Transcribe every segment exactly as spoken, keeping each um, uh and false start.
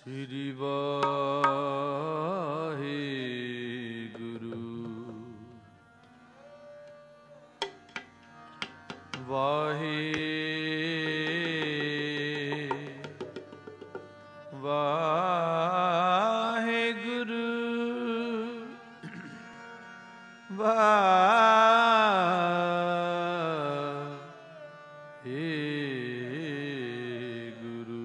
ਸ੍ਰੀ ਵਾਹਿਗੁਰੂ ਵਾਹਿ ਵਾਹਿਗੁਰੂ ਵਾਹਿਗੁਰੂ।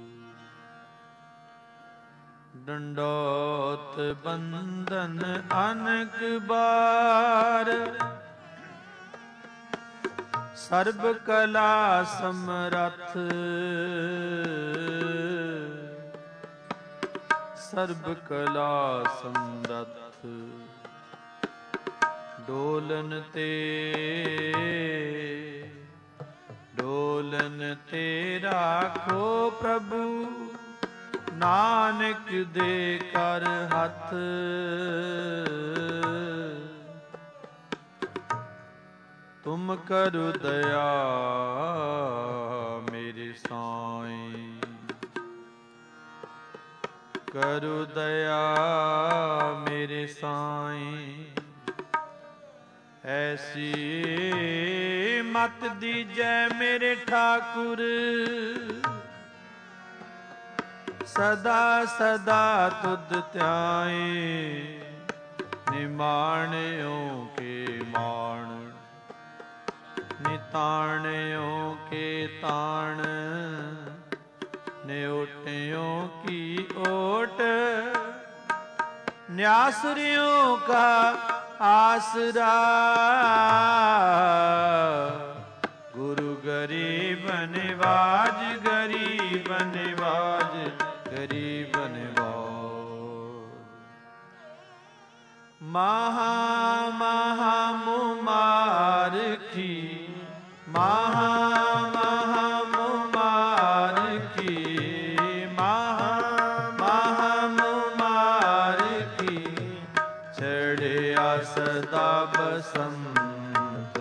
ਡੰਡੋਤ ਬੰਧਨ ਅਨਕ ਬਾਰ, ਸਰਬ ਕਲਾ ਸਮਰੱਥ ਸਰਬ ਕਲਾ ਸਮਰੱਥ। ਡੋਲਨ ਤੇ ਡੋਲਨ ਤੇ ਰਾਖੋ ਪ੍ਰਭੂ, ਨਾਨਕ ਦੇ ਕਰ ਹੱਥ। ਤੁਮ ਕਰੁ ਦਇਆ ਮੇਰੇ ਸਾਈਂ, ਕਰੁ ਦਇਆ ਮੇਰੇ ਸਾਈਂ। ਐਸੀ ਮਤ ਦੀਜੈ ਮੇਰੇ ਠਾਕੁਰ, ਸਦਾ ਸਦਾ ਤੁਧ ਧਿਆਏ। ਨਿਮਾਣਿਓ ਕੇ ਮਾਣ, ਨਿਤਾਣਿਓ ਕੇ ਤਾਣ। ਨਿਓਟਿਓ ਕੀ ਓਟ, ਨਿਆਸਰਿਓ ਕਾ ਆਸਰਾ। ਗੁਰੂ ਗਰੀਬ ਨਿਵਾਜ, ਗਰੀਬ ਨਿਵਾਜ, ਗਰੀਬ ਨਿਵਾਜ। ਮਹਾ ਮਹਾ ਮੁਮਾਰਖੀ, ਮਹਾ ਮਹਾ ਮੁਮਾਰਖੀ, ਮਹਾ ਮਹਾ ਮੁਮਾਰਖੀ। ਚੜਿਆ ਸਦਾ ਬਸੰਤ,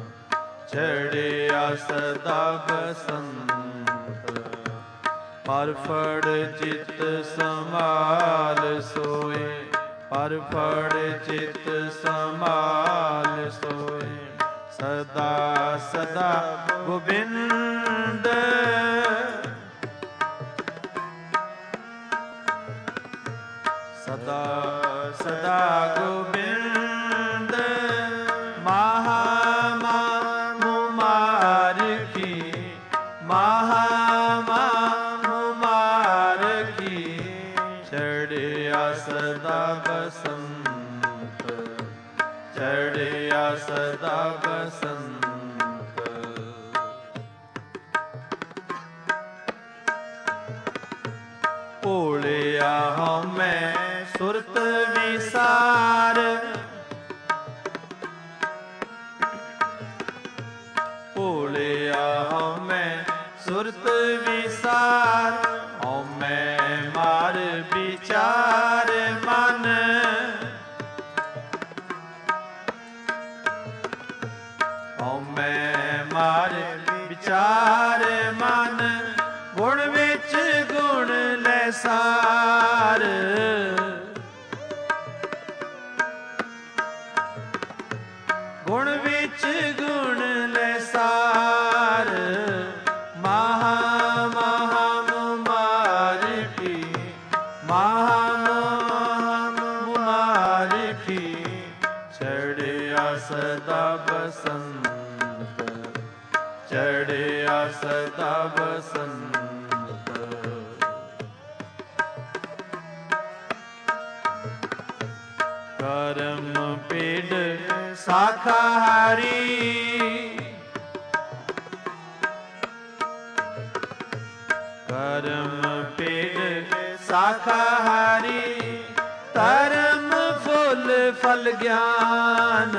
ਚੜਿਆ ਸਦਾ ਬਸੰਤ। ਪਰ ਫੜ ਚਿਤ ਸੰਭਾਲ ਸੋਏ, ਪਰ ਫੜ ਚਿਤ ਸੰਭਾਲ ਸੋਏ। ਸਦਾ ਸਦਾ ਗੋਬਿੰਦ, ਸਦਾ ਸਦਾ ਗੋਬਿੰਦ। ਮਹਾ ਮਹਾ ਮੁਮਾਰਖੀ, ਮਹਾ ਮਹਾ ਮੁਮਾਰਖੀ। ਚੜਿਆ ਸਦਾ ਬਸੰਤ, ਚੜਿਆ ਸਦਾ ਬਸੰਤ। ਭੋਲਿਆ ਹਉ ਮੈਂ ਸੁਰਤ ਵਿਸਾਰ, ਭੋਲਿਆ ਹਉ ਮੈਂ ਸੁਰਤ ਵਿਸਾਰ। ਹਉ ਮੈਂ ਮਾਰ ਵਿਚਾਰ ਮਨ, ਹਉ ਮੈਂ ਮਾਰ ਵਿਚਾਰ ਮਨ। ਗੁਣ ਵਿੱਚ ਗੁਣ ਲੈ ਸਾਰ, ਗੁਣ ਵਿੱਚ ਗੁਣ ਲੈ ਸਾਰ। ਮਹਾ ਮਹਾ ਮੁਮਾਰਖੀ, ਮਹਾ ਮਹਾ ਮੁਮਾਰਖੀ। ਚੜਿਆ ਸਦਾ ਬਸੰਤ, ਚੜਿਆ ਸਦਾ ਬਸੰਤ। ਕਰਮ ਪੇੜ ਸਾਖਾਹਾਰੀ, ਕਰਮ ਪੇੜ ਸਾਖਾਹਾਰੀ। ਧਰਮ ਫੁੱਲ ਫਲ ਗਿਆਨ,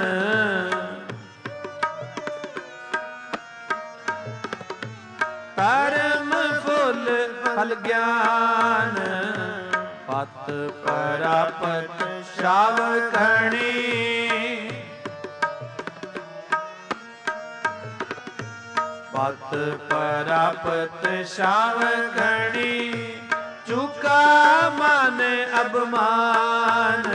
ਧਰਮ ਫੁੱਲ ਫਲ ਗਿਆਨ। ਪਤ ਪਰਾਪਤ ਸ਼ਾਵਕਣੀ, ਪਤ ਪਰਾਪਤ ਸ਼ਾਵਕਣੀ। ਚੁਕ चूका माने अभिमान,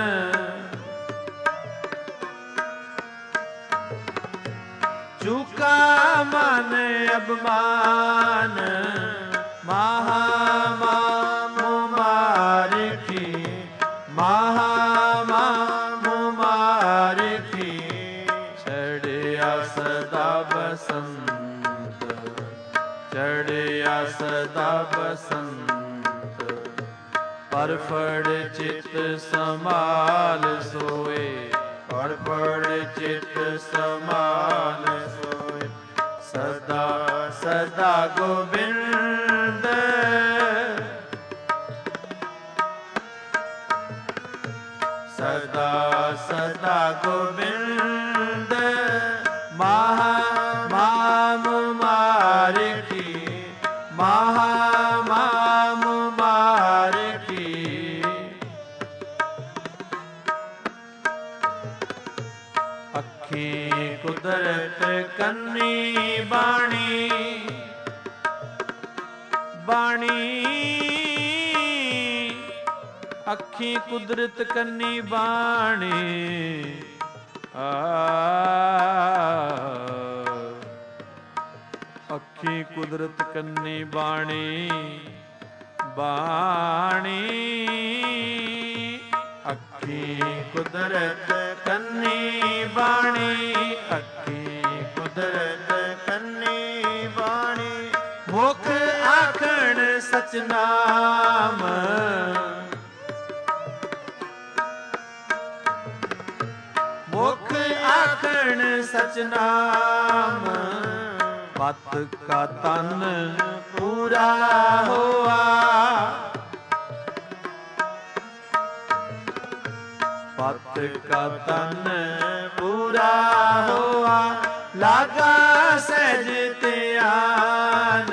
चूका माने अभिमान, महामामु मार की, महामामु मार की, चढ़िया सदा बसंत, चढ़िया सदा बसंत, पर फड़ चित समाल सोए, पर फड़ चित समाल सोए, सदा सदा गोविंद, सदा सदा गोविंद, महामामु मार की, महामामु मार की, अखी कुदरत कन्नी बाणी, बाणी अखी कुदरत कन्नी बाणी, आ अखी कुदरत कन्नी बाणी, बाणी अखी कुदरत कन्नी बाणी, अखी कुदरत कन्नी बाणी, मुख आखण सच नाम, मुख आखण सच नाम, पत का तन पूरा होआ, पत का तन पूरा होआ, लागा सहज त्यान,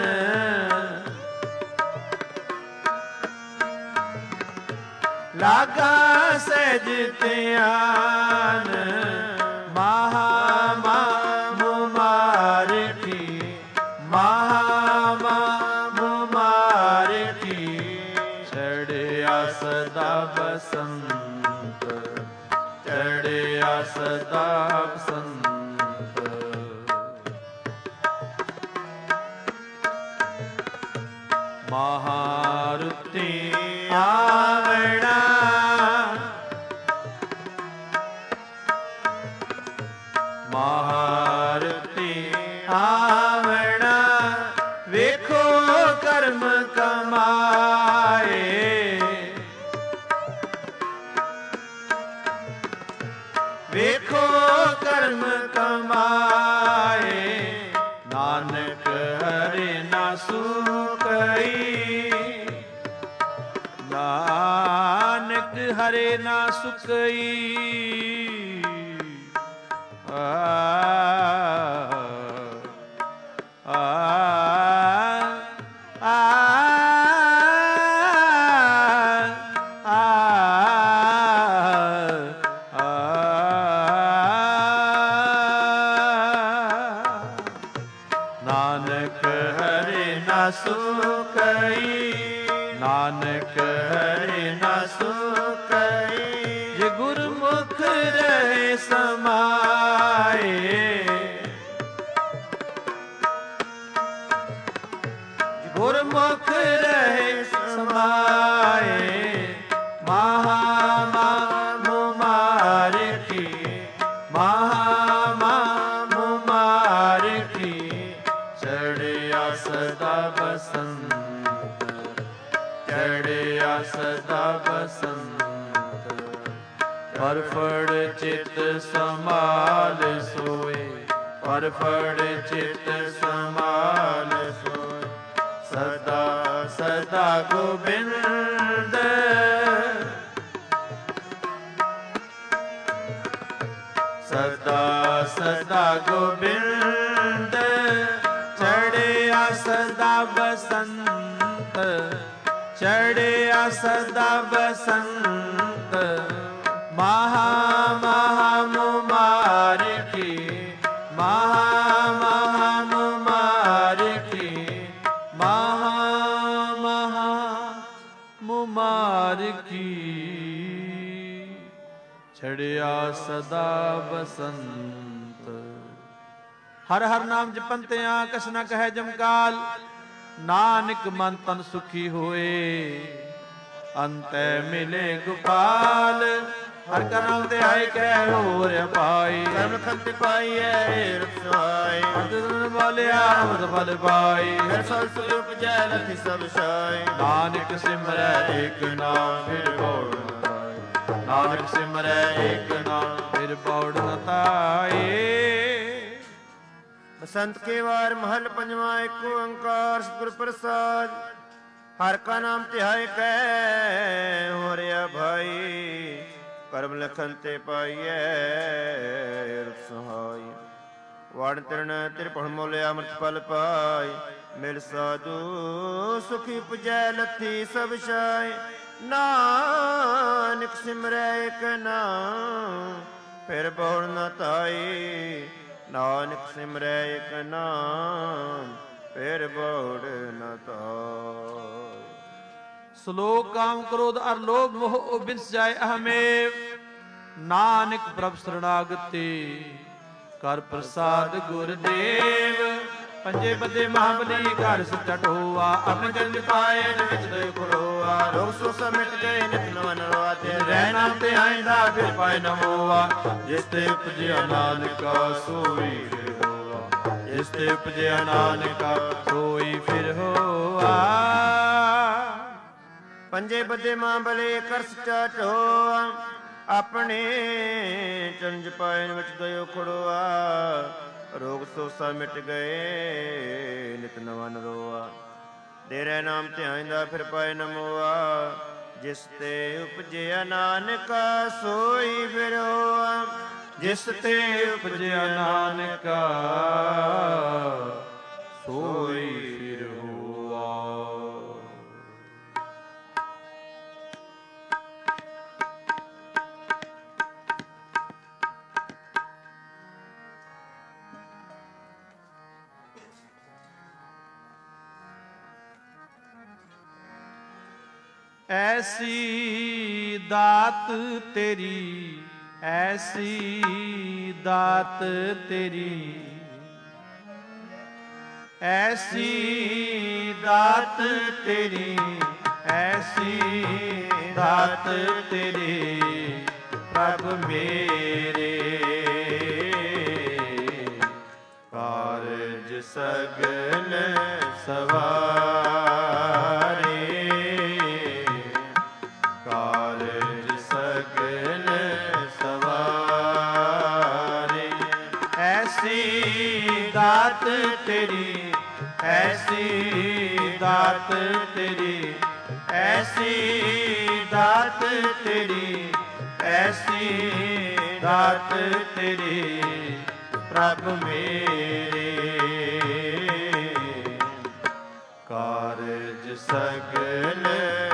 लागा सहज त्यान, महामामु मार की, महामामु मार की, चढ़िया सदा बसंत, चढ़िया सदा बसंत, महारुति आवड़ा, महारुति आवड़ा, वेखो कर्म कमाए, वेखो कर्म कमाए, नानक हरे ना सुकई, नानक हरे ना सुकई, आ आ आ नानक हरे ना सुकई, नानक हरे ना सुकई, जे गुरमुख रहे समाए, गुरमुख रहे समाए, महामामु मार की, महामामु मार की, चढ़िया सदा बसंत, चढ़िया सदा बसंत, पर फड़ चित समाल सोए, पर फड़ चित समाल सोए, सदा सदा गोविंद, सदा सदा गोविंद, चढ़िया सदा बसंत, चढ़िया सदा बसंत, महामामु मार की, महामामु मार की, महा महा ਮੁਮਾਰ ਕੀ ਛੜਿਆ ਸਦਾ ਬਸੰਤ। ਹਰ ਹਰ ਨਾਮ ਜਪੰਤਿਆਂ ਕਛ ਨ ਕਹੈ ਜਮਕਾਲ, ਨਾਨਕ ਮਨ ਤਨ ਸੁਖੀ ਹੋਏ ਅੰਤੈ ਮਿਲੇ ਗੋਪਾਲ। ਹਰ ਕਾ ਨਾਮ ਤੇ ਆਏ ਕਹਿ ਹੋਰ ਪਾਈ, ਕਰਮ ਖੰਤ ਪਾਈਐ ਰਖਾਈ। ਅਦਨ ਵਾਲਿਆ ਅਮਰ ਬਲ ਪਾਈ, ਹਰ ਸਾਲ ਸੁਖ ਉਪਜੈ ਲਖਿ ਸਭ ਸਾਈ। ਨਾਨਕ ਸਿਮਰੈ ਏਕ ਨਾਮ ਫਿਰ ਬੋੜ ਨ ਤਾਈ, ਨਾਨਕ ਸਿਮਰੈ ਏਕ ਨਾਮ ਫਿਰ ਬੋੜ ਨ ਤਾਈ। ਬਸੰਤ ਕੇ ਵਾਰ ਮਹਲ ਪੰਜਵਾ ਏਕ ਓੰਕਾਰ ਸਤਿਗੁਰ ਪ੍ਰਸਾਦ। ਹਰ ਕਾ ਨਾਮ ਧਿਆਏ ਕਹਿ ਹੋ ਰਿਆ ਭਾਈ, ਕਰਮ ਲਖਨ ਤੇ ਪਾਈਐ ਰੁਖ ਸਹਾਈ। ਵਣ ਤਿਰਣ ਤਿਰਪਣ ਮੋਲਿਆ ਅੰਮ੍ਰਿਤ ਫਲ ਪਾਈ, ਮਿਲ ਸਾਧੂ ਸੁਖੀ ਉਪਜੈ ਲੱਥੀ ਸਭ ਛਾਈ। ਨਾਨਕ ਸਿਮਰੈ ਏਕ ਨਾਮ ਫਿਰ ਬੋੜ ਨ ਤਾਈ, ਨਾਨਕ ਸਿਮਰੈ ਏਕ ਨਾਮ ਫਿਰ ਬੋੜ ਨ ਤਾਈ। ਸ਼ਲੋਕ ਕਾਮ ਕ੍ਰੋਧ ਅਰ ਲੋਭ ਮੋਹ ਬਿਨਸ ਜਾਏ ਅਹਮੇਵ, ਨਾਨਕ ਪ੍ਰਭ ਸਰਣਾਗਤੀ ਕਰ ਪ੍ਰਸਾਦ ਗੁਰਦੇਵ। ਪੰਜੇ ਬੱਦੇ ਮਹਾਬਲੀ ਘਰ ਸਚਟ ਹੋਆ, ਆਪਨ ਜਨ ਪਾਏ ਵਿੱਚ ਦੇ ਖਲੋਆ। ਲੋਕ ਸੋ ਸਮਿਟ ਗਏ ਨਿਤ ਨਵਨ ਰਵਾ, ਤੇ ਰਹਿ ਨਾਮ ਤੇ ਆਇਂਦਾ ਫਿਰ ਪਾਏ ਨ ਹੋਆ। ਜਿਸ ਤੇ ਉਪਜਿਆ ਨਾਨਕਾ ਸੋਈ ਫਿਰ ਹੋਆ, ਜਿਸ ਤੇ ਉਪਜਿਆ ਨਾਨਕਾ ਸੋਈ ਫਿਰ ਹੋਆ। ਪੰਜੇ ਬੱਦੇ ਮਾਂ ਬਲੇ ਕਰ ਸਚਾ ਢੋਆ, ਆਪਣੇ ਚੰਜ ਪਾਇਨ ਵਿੱਚ ਗਇਓ ਖੜੋਆ। ਰੋਗ ਸੋਸਾ ਮਿਟ ਗਏ ਨਿਤ ਨਵਨ ਰੋਆ, ਤੇਰੇ ਨਾਮ ਧਿਆਇਂਦਾ ਫਿਰ ਪਾਏ ਨ ਮੋਆ। ਜਿਸ ਤੇ ਉਪਜਿਆ ਨਾਨਕਾ ਸੋਈ ਫਿਰ ਹੋਆ, ਜਿਸ ਤੇ ਉਪਜਿਆ ਨਾਨਕਾ ਸੋਈ ਫਿਰ ਹੋਆ। ਐਸੀ ਦਾਤ ਤੇਰੀ, ਐਸੀ ਦਾਤ ਤੇਰੀ, ਐਸੀ ਦਾਤ ਤੇਰੀ, ਐਸੀ ਦਾਤ ਤੇਰੀ ਪ੍ਰਭ ਮੇਰੇ। ਕਾਰਜ ਸਗਲ ਸਵਾਰੇ, ਕਾਰਜ ਸਗਲ ਸਵਾਰੇ। ਐਸੀ ਦਾਤ ਤੇਰੀ, ਐਸੀ ਦਾਤ ਤੇਰੀ, ਐਸੀ ਦਾਤ ਤੇਰੀ, ਐਸੀ ਦਾਤ ਤੇਰੀ ਪ੍ਰਭ ਮੇਰੇ। ਕਾਰਜ ਸਗਲ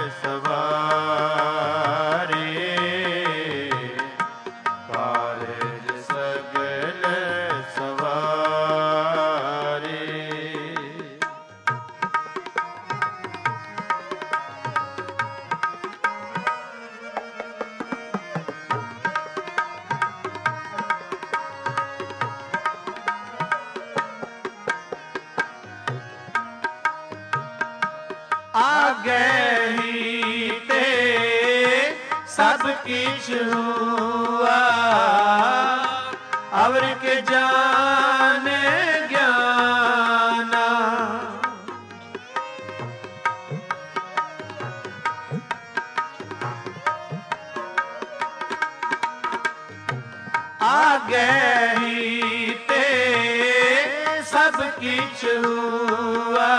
ਸਵਾਰੇ, ਕਾਰਜ ਸਗਲ ਸਵਾਰੇ। ਆਗੇ ਹੀ ਤੇ ਸਭ ਕਿਛ ਹੁਆ, ਅਵਰ ਕੇ ਜਾਣੇ ਗਿਆਨਾ। ਆਗੇ ਹੀ ਤੇ ਸਭ ਕਿਛ ਹੁਆ,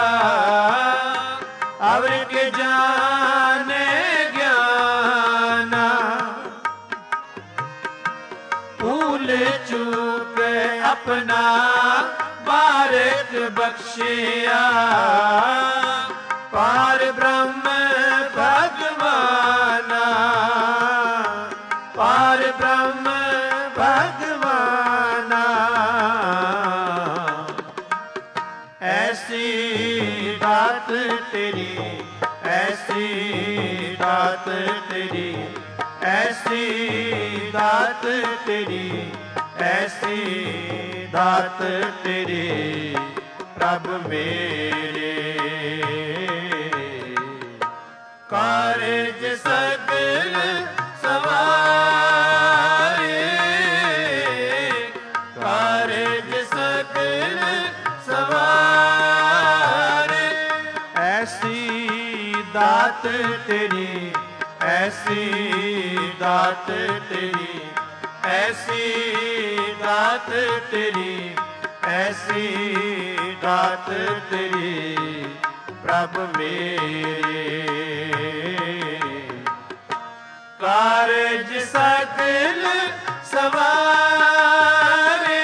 ਅਵਰ ਕੇ ਜਾਣੇ ਗਿਆਨਾ। ਭੂਲ ਚੂਕ ਆਪਣਾ ਬਾਰਕ ਬਖਸ਼ਿਆ, ਪਾਰ ਬ੍ਰਹਮ ਭਗਵਾਨਾ, ਪਾਰ ਬ੍ਰਹਮ ਭਗਵਾਨਾ। ਐਸੀ ਦਾਤ ਤੇਰੀ, ਐਸੀ ਦਾਤ ਤੇਰੀ, ਐਸੀ ਦਾਤ ਤੇਰੀ, ਐਸੀ ਦਾਤ ਤੇਰੀ ਪ੍ਰਭ ਮੇਰੇ। ਕਾਰਜ ਸਗਲ ਸਵਾਰੇ, ਕਾਰਜ ਸਗਲ ਸਵਾਰੇ, ਐਸੀ ਦਾਤ ਤੇਰੀ, ਐਸੀ ਦਾਤ ਤੇਰੀ, ਐਸੀ ਦਾਤ ਤੇਰੀ, ਐਸੀ ਦਾਤ ਤੇਰੀ ਪ੍ਰਭ ਮੇਰੇ। ਕਾਰਜ ਸਗਲ ਸਵਾਰੇ,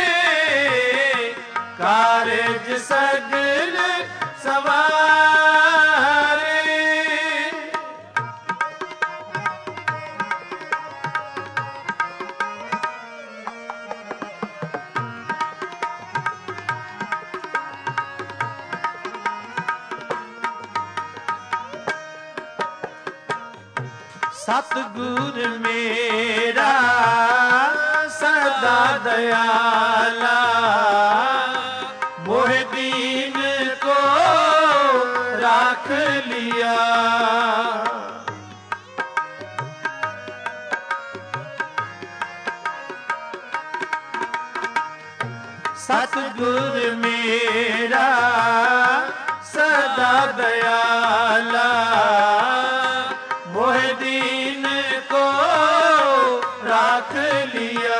ਕਾਰਜ ਸਗਲ ਸਵਾਰੇ, ਸਤਿਗੁਰ ਮੇਰਾ ਸਦਾ ਦਇਆਲਾ, ਮੋਹ ਦੀਨ ਕੋ ਰਾਖ ਲਿਆ। ਸਤਿਗੁਰ ਮੇਰਾ ਸਦਾ ਦਇਆਲਾ, ਮੋਹ ਦੀਨ ਕੋ ਰਾਖ ਲਿਆ।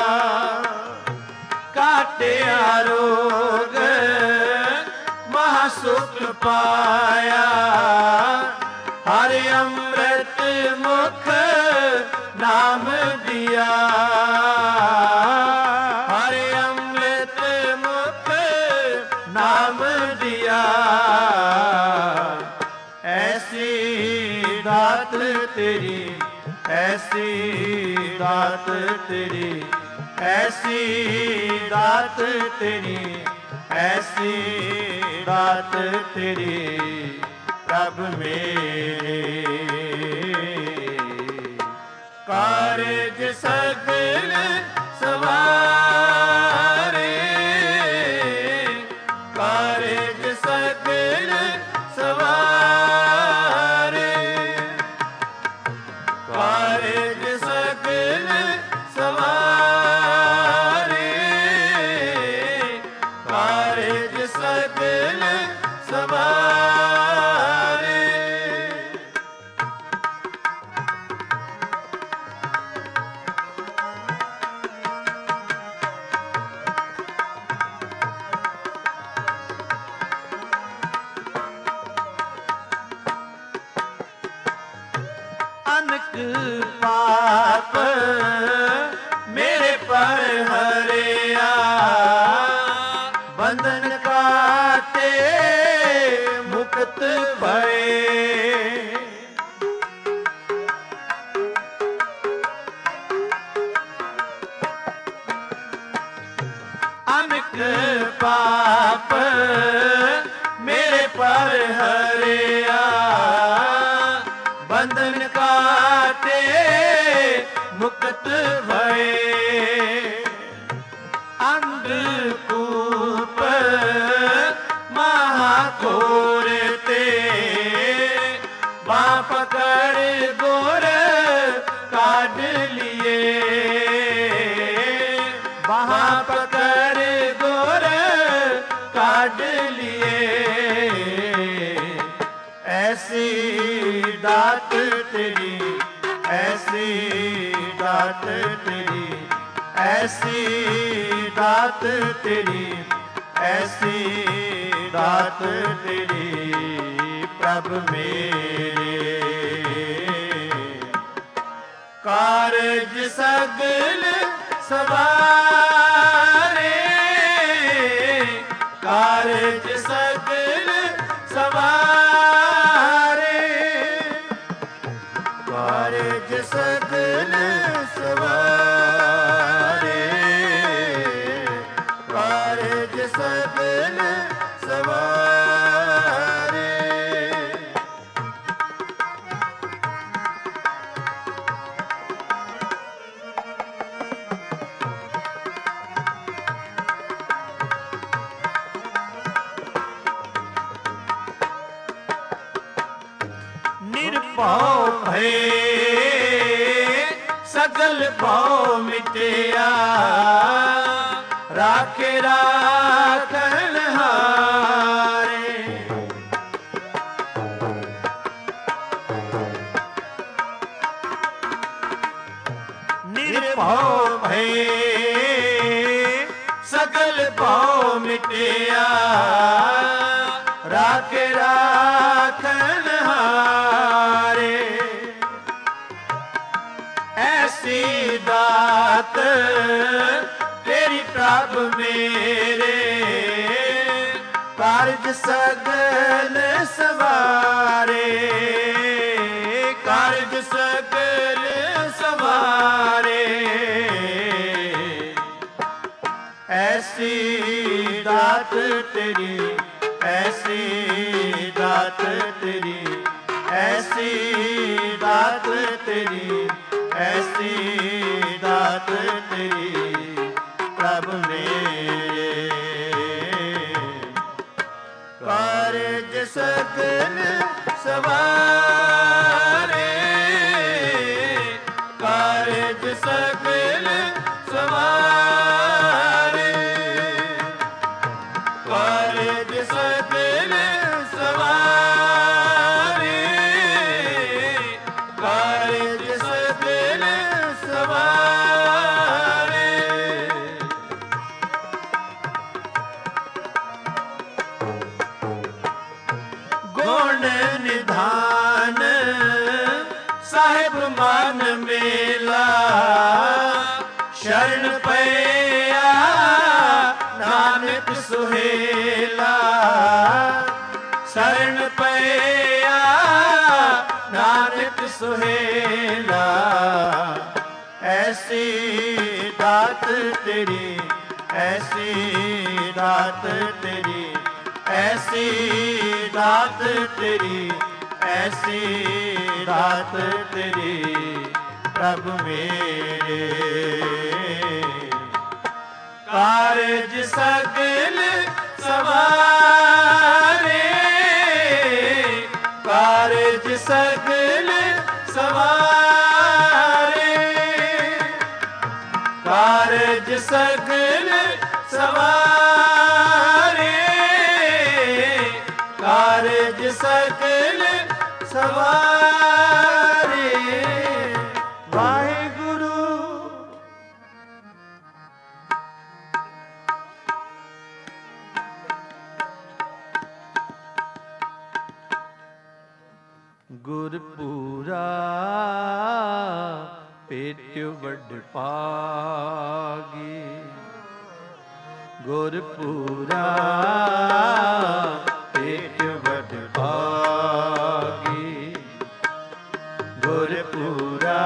ਕਾਟਿਆ ਰੋਗ ਮਹਾ ਸੁਖ ਪਾਇਆ, ਹਰ ਅੰਮ੍ਰਿਤ ਮੁਖ ਨਾਮ ਦਿਆ। ਹਰ ਅੰਮ੍ਰਿਤ ਮੁਖ ਨਾਮ ਦਿਆ। ਐਸੀ ਦਾਤ ਤੇਰੀ, ਐਸੀ ਦਾਤ ਤੇਰੀ, ਐਸੀ ਦਾਤ ਤੇਰੀ, ਐਸੀ ਦਾਤ ਤੇਰੀ ਪ੍ਰਭ ਮੇਰੇ। ਕਾਰਜ ਸਗਲ ਸਵਾਰੇ, ਕਾਰਜ ਸਗਲ ਸਵਾਰੇ, ਕਾਰਜ ਸਗਲ ਸਵਾਰੇ, ਕਾਰਜ ਸਗਲ ਸਵਾਰੇ। ਅਨਕ ਪਾਪ ਮੇਰੇ ਪਰ ਹਰਿਆ, ਬੰਧਨ ਕਾਟੇ ਮੁਕਤ ਭਏ। ਅਨਕ ਪਾਪ ਮੇਰੇ ਪਰ ਹਰਿਆ, ਬੰਧਨ ਕਾਟੇ ਮੁਕਤ ਭਏ। ਅੰਧਕੂਪ ਮਹਾ ਘੋਰ ਤੇ ਬਾਹ ਪਕੜ ਗੁਰ ਕਾਢ ਲਿਏ। ਬਾਹ ਪਕੜ ਗੁਰ ਕਾਢ ਲਿਏ। ਐਸੀ ਦਾਤ ਤੇਰੀ, ਐਸੀ ਦਾਤ ਤੇਰੀ, ਐਸੀ ਦਾਤ ਤੇਰੀ, ਐਸੀ ਦਾਤ ਤੇਰੀ ਪ੍ਰਭ ਮੇਰੇ। ਕਾਰਜ ਸਗਲ ਸਵਾਰੇ, ਕਾਰਜ ਸਗਲ ਸਵਾਰੇ, ਕਾਰਜ ਸਗਲ ਸਵਾਰੇ, ਕਾਰਜ ਸਗਲ ਸਵਾਰੇ। ਨਿਰਭਉ ਭਏ ਸਗਲ ਭਉ ਮਿਟਿਆ ਰਾਖੇ ਰਾਖਣ ਹਾਰੇ। ਨਿਰਭਉ ਭਏ ਸਗਲ ਭਉ ਮਿਟਿਆ ਰਾਖੇ ਰਾਖਣ ਹਾਰੇ। ਐਸੀ ਦਾਤ ਤੇਰੀ ਪ੍ਰਭ ਮੇਰੇ ਕਾਰਜ ਸਗਲ ਸਵਾਰੇ। ਕਾਰਜ ਸਗਲ ਸਵਾਰੇ ਐਸੀ ਦਾਤ ਤੇਰੀ ਐਸੀ ਦਾਤ ਤੇਰੀ ਐਸੀ ਦਾਤ ਤੇਰੀ ਐਸੀ ਦਾਤ ਤੇਰੀ ਪ੍ਰਭ ਮੇਰੇ ਕਾਰਜ ਸਗਲ ਸਵਾਰੇ। ਕਾਰਜ ਸਗਲ ਸਵਾਰੇ ਕਾਰਜ ਸਗਲ ਸਵਾਰੇ ਕਾਰਜ ਸਗਲ ਸਵਾਰੇ। ਗੁਣ ਨਿਧਾਨ ਸਾਹਿਬ ਮਨ ਮੇਲਾ ਸ਼ਰਨ ਪਿਆ ਨਾਨਕ ਸੁਹੇਲਾ। ਸ਼ਰਨ ਪਿਆ ਨਾਨਕ ਸੁਹੇਲਾ ਐਸੀ ਦਾਤ ਤੇਰੀ ਐਸੀ ਦਾਤ ਤੇਰੀ ਐਸੀ ਦਾਤ ਤੇਰੀ ਐਸੀ ਦਾਤ ਤੇਰੀ ਪ੍ਰਭ ਮੇਰੇ ਕਾਰਜ ਸਗਲ ਸਵਾਰੇ। ਕਾਰਜ ਸਗਲ ਸਵਾਰੇ ਕਾਰਜ ਸਗਲ ਸਵਾਰੇ ਕਾਰਜ ਸਗਲ ਸਵਾਰੇ। ਵਾਹਿਗੁਰੂ ਗੁਰਪੂਰਾ ਭੇਟਿਓ ਵੱਡ ਭਾਗੀ। ਗੁਰਪੂਰਾ ਭੇਟਿਓ ਵੱਡ ਭਾਗੀ। ਗੁਰਪੂਰਾ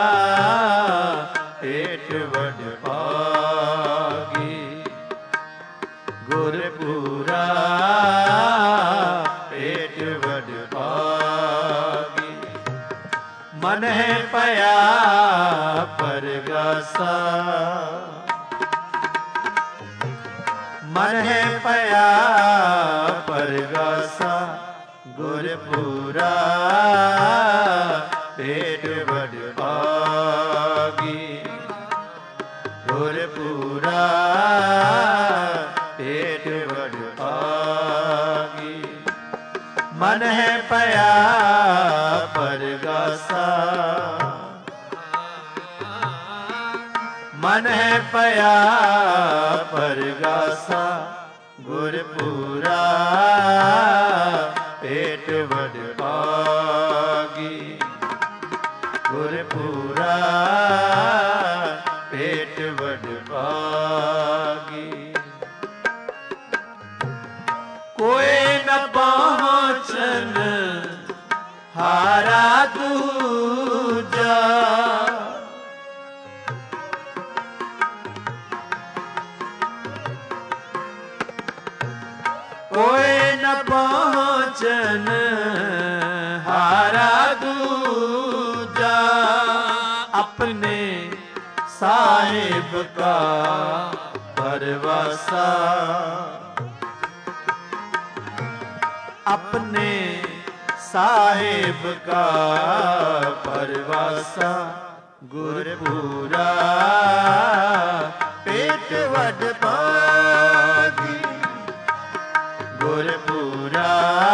ਭੇਟਿਓ ਵੱਡ ਭਾਗੀ। ਗੁਰਪੂਰਾ ਭੇਟਿਓ ਵੱਡ ਭਾਗੀ। ਮਨ ਹੈ ਪਿਆ ਪਰਗਾਸਾ। ਮਨ ਹੈ ਪਿਆ ਪਰਗਾਸਾ। ਗੁਰਪੂਰਾ ਭੇਟ ਵੱਡ ਭਾਗੀ। ਗੁਰਪੂਰਾ ਭੇਟ ਵੱਡ ਭਾਗੀ। ਮਨ ਹੈ ਪਿਆ ਪਰਗਾਸਾ। ਮਨ ਹੈ ਪਿਆ ਪਰਗਾਸਾ। ਗੁਰਪੂਰਾ ਭੇਟ ਵੱਡ ਭਾਗੀ। ਗੁਰਪੂਰਾ ਭੇਟ ਵੱਡ ਭਾਗੀ। ਕੋਈ ਨ ਪਹੁੰਚਨ ਹਾਰਾ ਦੂਜਾ। ਕੋਈ ਨ ਪਹੁੰਚਨ ਹਾਰਾ ਦੂਜਾ। ਆਪਣੇ ਸਾਹਿਬ ਕਾ ਪਰਵਾਸਾ। ਆਪਣੇ साहिब का परवासा गुरपुरा पेट वड पागी गुरपुरा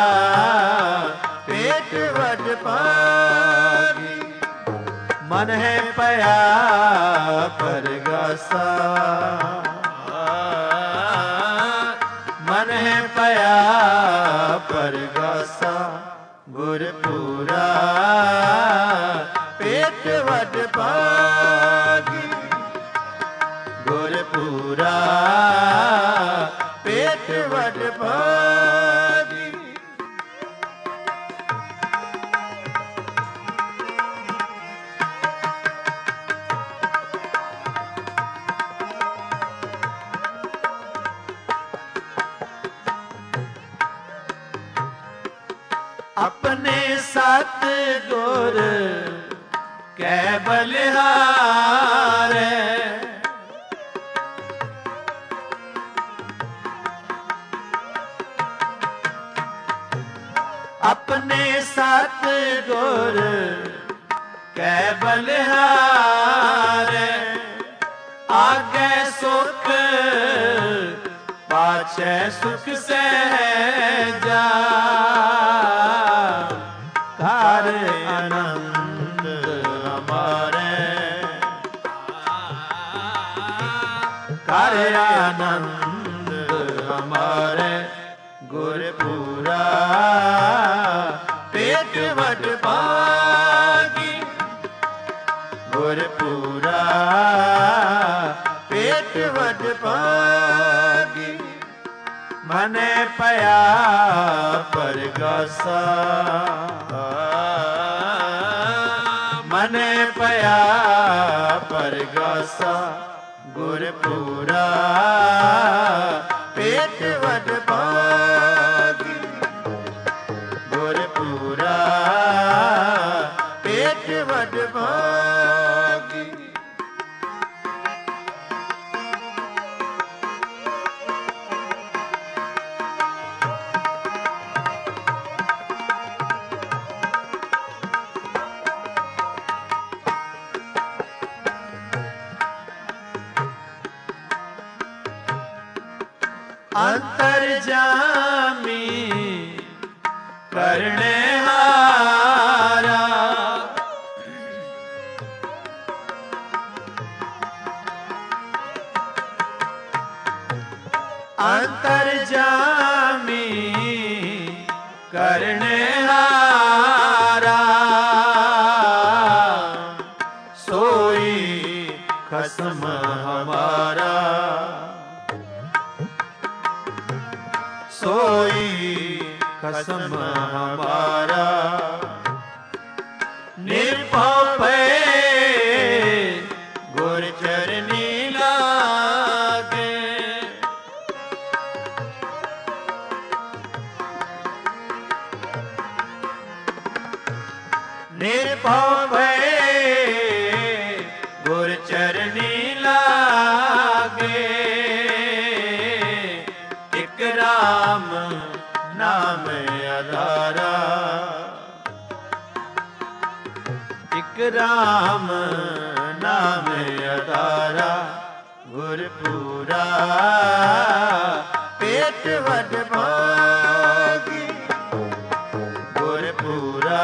पेट वड पागी मन है पया परगासा मन है पया परगासा गुरपुरा पेट वड पागी गुरपुरा पेट वड पागी अपने सत गुर कै बलिहारे अपने सत गुर कै बलिहारे आगे सुख पाछे सुख सहजा कर आनंद हमारे कर आनंद हमारे गुरपुरा पेट वड पागी गुरपुरा पेट वड पागी मने पया परगासा मने पया परगासा गुरपुरा पेट वड पागी गुरपुरा पेट वड पागी अंतर्जामी करने हारा अंतर्जामी करने हारा सोई खसम हमारा सोई खसम हमारा निर्भव पे गुर चरनी लागे निर्भव पे गुर चरनी लागे एक राम नाम आधारा एक राम नाम आधारा गुरपुरा पेट वड पागी गुरपुरा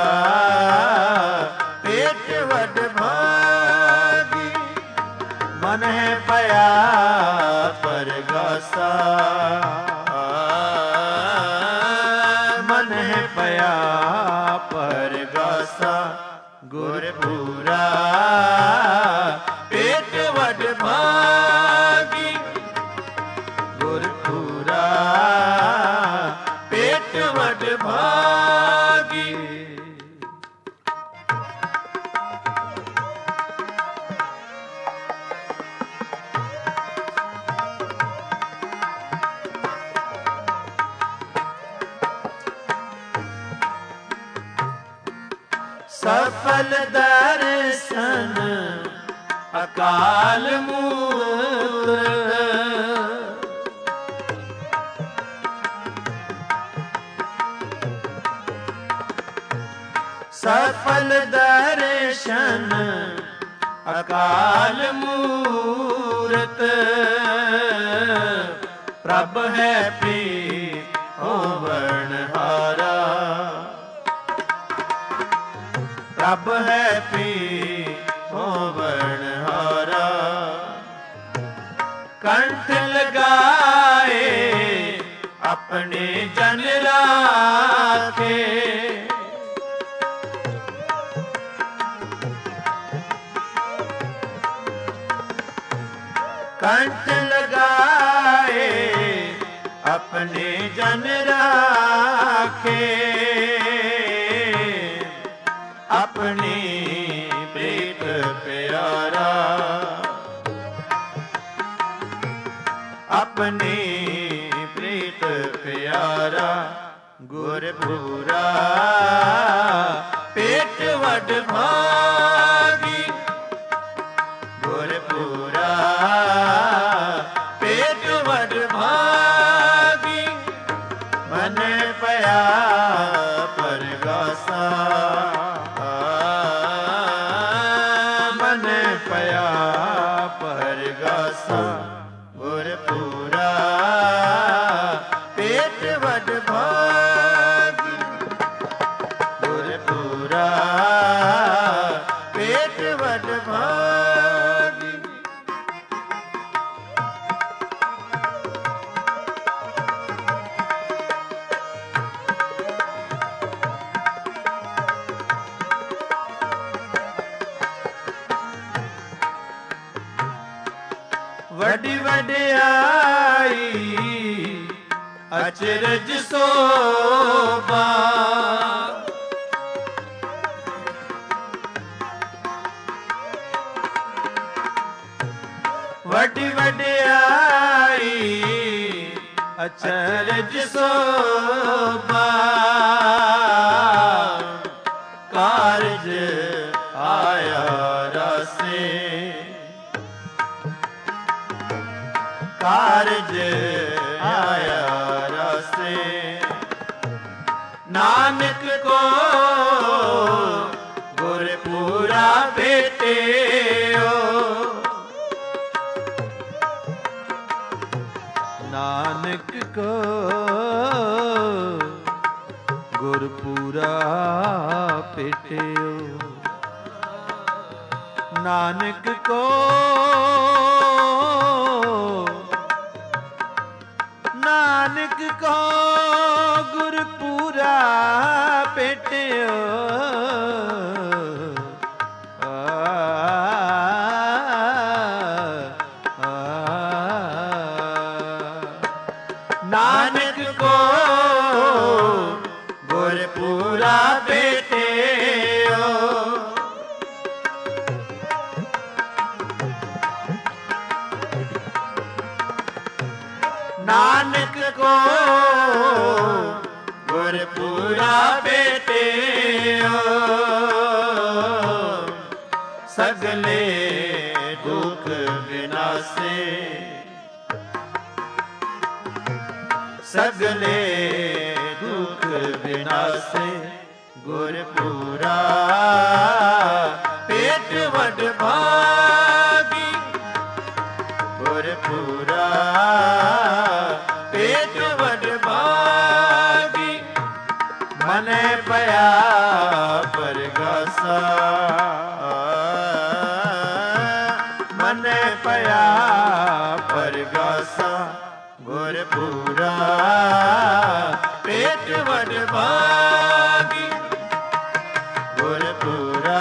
पेट वड पागी मन है पया परगासा मन है पया परगासा गुरपुरा पेट वड पागी गुरपुरा पेट वड पागी सफल दर्शन अकाल मूरत ਸਫਲ ਦਰਸ਼ਨ ਅਕਾਲ ਮੂਰਤ ਪ੍ਰਭ ਹੈ ਪ੍ਰੀਤ ਹੋਵਣ ਹਾਰਾ ਪ੍ਰਭ ਹੈ ਪ੍ਰੀਤ ਹੋਵਣ ਹਾਰਾ ਕੰਠ ਲਗਾਏ ਆਪਣੇ ਜਨ ਰਾਖੇ ਕੰਠ ਲਗਾਏ ਆਪਣੇ ਜਨ ਰਾਖੇ ਆਪਣੀ ਪ੍ਰੀਤ ਪਿਆਰਾ ਆਪਣੀ ਪ੍ਰੀਤ ਪਿਆਰਾ ਗੁਰਪੂਰਾ ਪੇਟ ਵੱਡ ਭਾਗੀ ਗੁਰਪੂਰਾ ਪੇਟ ਵੱਡ ਭਾਗੀ ਮਨ ਪਿਆ ਪਰਗਾਸਾ ਮਨ ਪਿਆ ਪਰਗਾਸਾ ਗੁਰਪੂਰਾ ਪੇਟ ਵੱਡ ਭਾਗੀ ਗੁਰਪੂਰਾ ਪੇਟ ਵੱਡ ਭਾਗੀ ਵੱਡੀ ਵਡਿਆਈ ਅਚਰਜ ਸੋਭਾ ਵੱਡੀ ਵਡਿਆਈ ਅਚਰਜ ਸੋਭਾ ਕਾਰਜ ਆਇਆ ਰਸੇ ਕਾਰਜ ਆਇਆ ਰਸੇ ਨਾਨਕ ਕੋ ਗੁਰਪੂਰਾ ਭੇਟਿਓ ਨਾਨਕ ਕੋ ਗੁਰਪੂਰਾ ਭੇਟਿਓ ਨਾਨਕ ਕੋ ਨਾਨਕ ਕੋ ਗੁਰਪੂਰਾ ਭੇਟਿਓ ਨਾਨਕ ਕੋ ਗੁਰਪੂਰਾ ਭੇਟਿਓ ਨਾਨਕ ਕੋ ਗੁਰਪੂਰਾ ਭੇਟਿਓ ਸਗਲੇ ਦੁਖ ਵਿਨਾਸੇ ਸਗਲੇ ਦੁਖ ਵਿਨਾਸੇ ਗੁਰਪੂਰਾ ਪੇਟ ਵੱਡ ਭਾਗੀ ਗੁਰਪੂਰਾ ਪੇਟ ਵੱਡ ਭਾਗੀ ਮਨੇ ਪਿਆ ਪਰਗਾਸਾ ਮਨੇ ਪਿਆ ਪਰਗਾਸਾ ਗੁਰਪੂਰਾ ਪੇਟ ਵੱਡ ਭਾਗੀ ਗੁਰਪੂਰਾ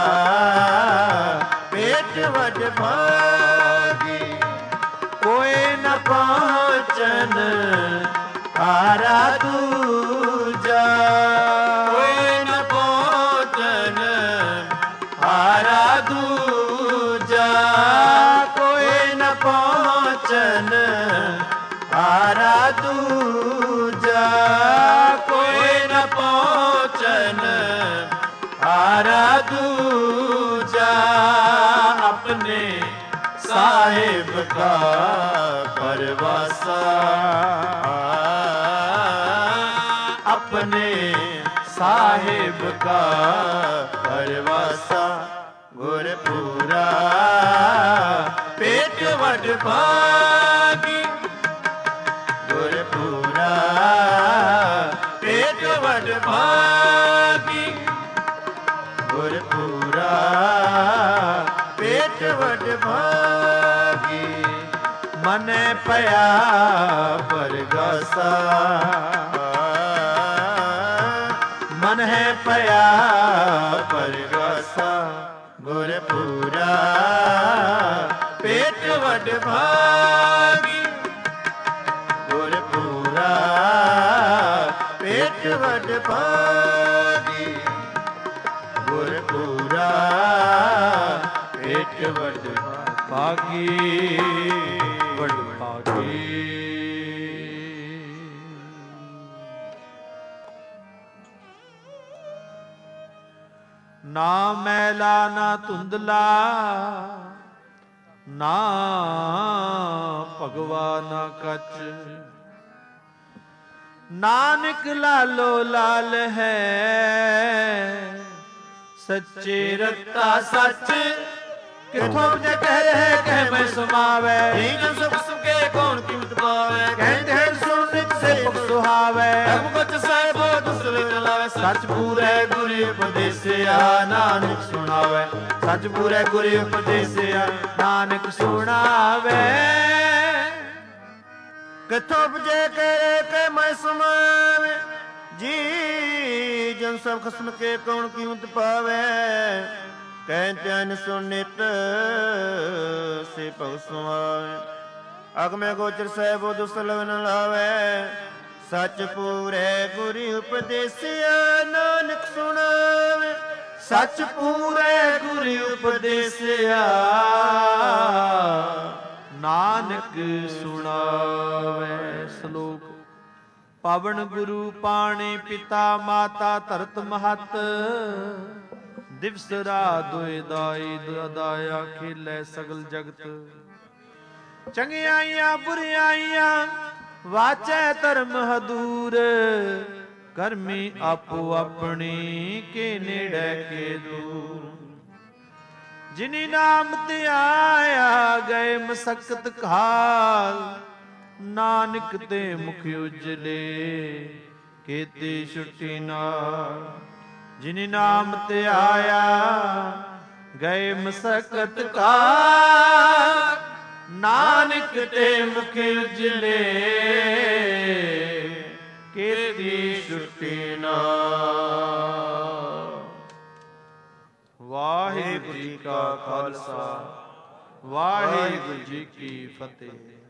ਪੇਟ ਵੱਡ ਭਾਗੀ ਕੋਈ ਨ ਪਹੁੰਚਨ ਹਾਰਾ ਦੂਜਾ ਕੋਈ ਨ ਪਹੁੰਚਨ ਹਾਰਾ ਦੂਜਾ ਕੋਈ ਨ ਪਹੁੰਚਨ ਹਾਰਾ ਦੂਜਾ ਕੋਈ ਨ ਪਹੁੰਚਨ ਹਾਰਾ ਦੂਜਾ ਆਪਣੇ ਸਾਹਿਬ ਕਾ ਪਰਵਾਸਾ ਆਪਣੇ ਸਾਹਿਬ ਸਾਹਿਬ ਕਾ ਪਰਵਾਸਾ ਗੁਰਪੂਰਾ ਪੇਟ ਵੱਡ ਭਾਗੀ ਗੁਰਪੂਰਾ ਪੇਟ ਵੱਡ ਭਾਗੀ ਗੁਰਪੂਰਾ ਪੇਟ ਵੱਡ ਭਾਗੀ ਮਨੈ ਪਿਆ ਪਰਗਾਸਾ ਮਨ ਹੈ ਪਿਆ ਪਰਗਾਸਾ ਗੁਰਪੂਰਾ ਪੇਟ ਵੱਡ ਭਾਗੀ ਗੁਰਪੂਰਾ ਪੇਟ ਵੱਡ ਭਾਗੀ ਗੁਰਪੂਰਾ ਪੇਟ ਵੱਡ ਭਾਗੀ ਵੱਡ ਭਾਗੀ। ਨਾ ਮੈਲਾ ਨਾ ਧੁੰਦਲਾ ਨਾ ਭਗਵਾ ਨਾ ਕੱਚ ਨਾਨਕ ਲਾਲੋ ਲਾਲ ਹੈ ਸੱਚੇ ਰਤਾ ਸੱਚ ਕਿਥੋਂ ਜੇ ਕਹਿ ਰਹੇ ਕਹਿ ਮੈਂ ਸਮਾਵੈ ਜੀਵਨ ਸੁਖ ਸੁਖੇ ਕੌਣ ਕੀਮਤ ਪਾਵੈ ਕਹਿੰਦੇ ਹਨ ਸੁਣ ਨਿਤ ਸੇਵਕ ਸੁਹਾਵੈ ਅਬ ਕੁਛ ਸਾਹਿਬੋ ਦੁਸਰੇ ਨ ਲਾਵੈ ਸੱਚ ਪੂਰੇ ਗੁਰੂ ਉਪਦੇਸਿਆ ਨਾਨਕ ਸੁਣਾਵੈ ਸੱਚ ਪੂਰੇ ਗੁਰੂ ਉਪਦੇਸਿਆ ਨਾਨਕ ਸੁਣਾਵੈ ਕਿਥੋਂ ਜੇ ਕਹਿ ਕੇ ਮੈਂ ਸਮਾਵੈ ਜੀ ਜਨ ਸਭ ਖਸਮ ਕੇ ਕੌਣ ਕੀਮਤ ਪਾਵੈ ਕਹਿ ਧਿਆਨ ਸੁਣ ਨਿਤ ਸੇ ਭਉ ਸੁਆਵੈ ਅਗਮੈ ਗੋਚਰ ਸਾਹਿਬੋ ਦੁਸਲਵ ਨ ਲਾਵੈ ਸੱਚ ਪੂਰੇ ਗੁਰੂ ਉਪਦੇਸਿਆ ਨਾਨਕ ਸੁਣਾਵੈ ਸੱਚ ਪੂਰੇ ਗੁਰੂ ਉਪਦੇਸਿਆ ਨਾਨਕ ਸੁਣਾਵੈ। ਸ਼ਲੋਕ ਪਵਨ ਗੁਰੂ ਪਾਣੀ ਪਿਤਾ ਮਾਤਾ ਧਰਤ ਮਹਤ ਦਿਵਸ ਰਾਤ ਦੋਇ ਦਾਈ ਦਾਇਆ ਖੇਲੇ ਸਗਲ ਜਗਤ ਚੰਗਿਆਈਆਂ ਬੁਰਿਆਈਆਂ ਵਾਚੈ ਧਰਮ ਹਦੂਰ ਕਰਮੀ ਆਪੋ ਆਪਣੀ ਕੇ ਨੇੜੇ ਕੇ ਦੂਰ ਜਿਨੀ ਨਾਮ ਤੇ ਆਇਆ ਗਏ ਮਸਕਤ ਕਾਲ ਨਾਨਕ ਤੇ ਮੁਖ ਉਜਲੇ ਕੀਤੀ ਛੁੱਟੀ ਨਾਲ ਜਿਨੀ ਨਾਮ ਤੇ ਆਇਆ ਗਏ ਮਸਕਤ ਕਾਲ ਨਾਨਕ ਤੇ ਮੁਖ ਉਜਲੇ ਕੀਤੀ ਛੁੱਟੀ ਨਾਲ। ਵਾਹਿਗੁਰੂ ਜੀ ਕਾ ਖਾਲਸਾ ਵਾਹਿਗੁਰੂ ਜੀ ਕੀ ਫਤਿਹ।